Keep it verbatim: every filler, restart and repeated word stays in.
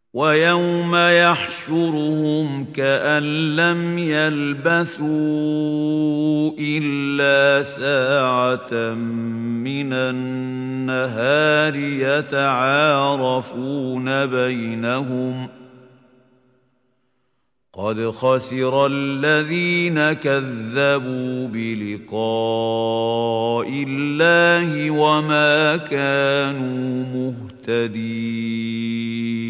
ويوم يحشرهم كأن لم يلبثوا إلا ساعة من النهار يتعارفون بينهم قد خسر الذين كذبوا بلقاء الله وما كانوا مهتدين